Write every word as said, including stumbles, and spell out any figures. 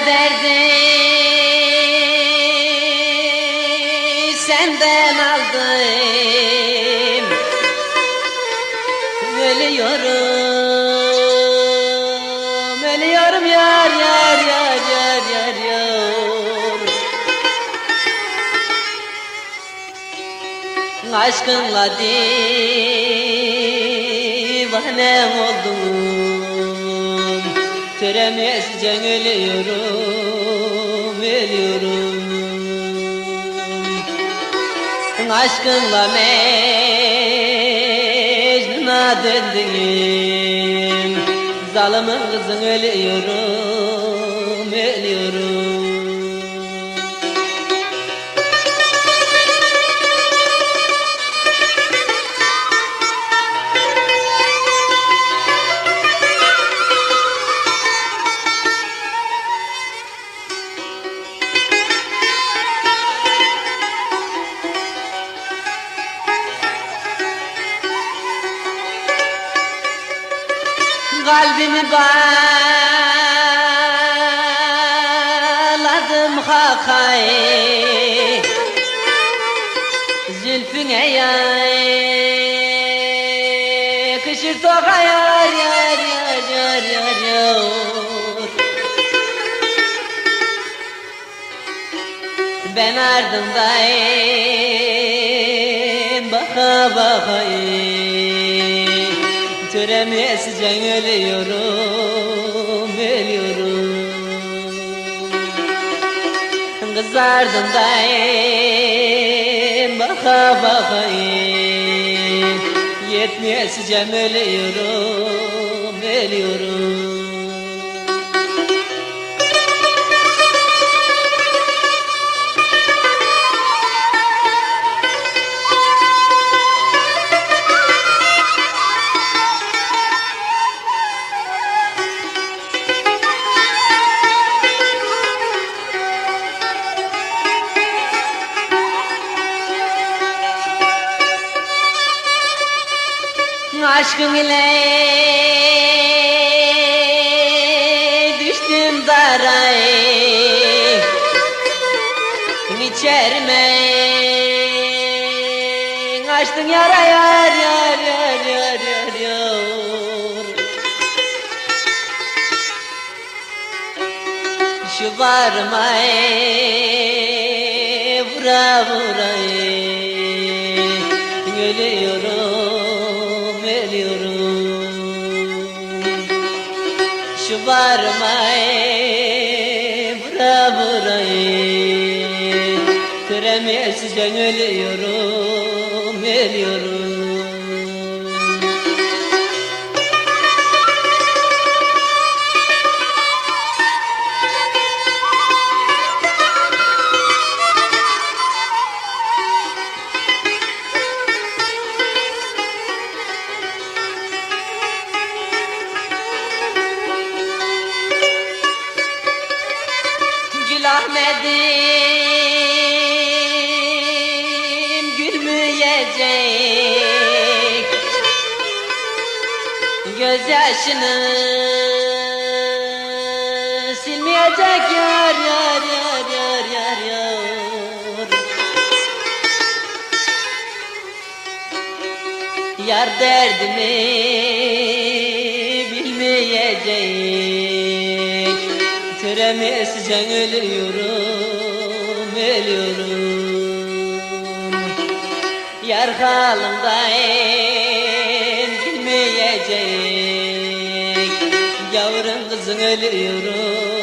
derdi senden aldım. Ölüyorum, ölüyorum yar yar yar yar yar yar. Aşkınla divane oldum. Töremezce ölüyorum, ölüyorum. Aşkınla Mecnun'a döndüm. Zalimin kızın ölüyorum, ölüyorum. Kalbimi bağladım hakay, zülfüne yakışır toka yar yar yar yar yar yar. Ben ardındayım baka bakayım. Töremezce ölüyorum, ölüyorum. Kız ardındayım baka bakayım. Yetmezce ölüyorum, ölüyorum. Aşkın ile düştüm darayı, içerime açtın yara yar yar yar yar yar yar. Şu varmayı vura vurayı ölüyorum, ölüyorum. Şu varmayı vura vurayı töremezce ölüyorum, ölüyorum. Ahmet'im gülmeyecek, gözyaşını silmeyecek yar yar yar yar yar yar. Yar derdimi bilmeyecek, töremezce ölüyorum, ölüyorum. Yar halımdayım bilmeyecek, yavrum kızın ölüyorum.